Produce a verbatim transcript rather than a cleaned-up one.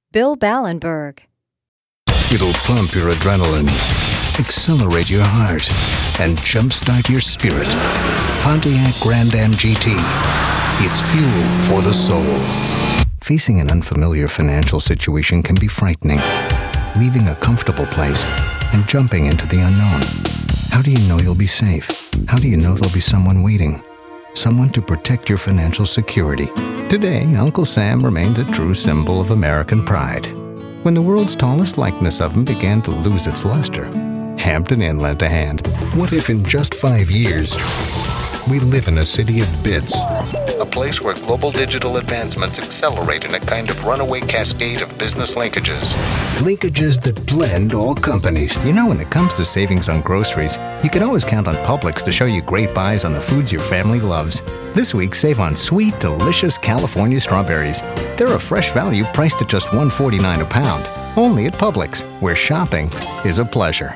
Bill Ballenberg. It'll pump your adrenaline, accelerate your heart, and jumpstart your spirit. Pontiac Grand Am G T. It's fuel for the soul. Facing an unfamiliar financial situation can be frightening. Leaving a comfortable place and jumping into the unknown. How do you know you'll be safe? How do you know there'll be someone waiting? Someone to protect your financial security. Today, Uncle Sam remains a true symbol of American pride. When the world's tallest likeness of him began to lose its luster, Hampton Inn lent a hand. What if in just five years, we live in a city of bits? A place where global digital advancements accelerate in a kind of runaway cascade of business linkages. Linkages that blend all companies. You know, when it comes to savings on groceries, you can always count on Publix to show you great buys on the foods your family loves. This week, save on sweet, delicious California strawberries. They're a fresh value priced at just one dollar and forty-nine cents a pound. Only at Publix, where shopping is a pleasure.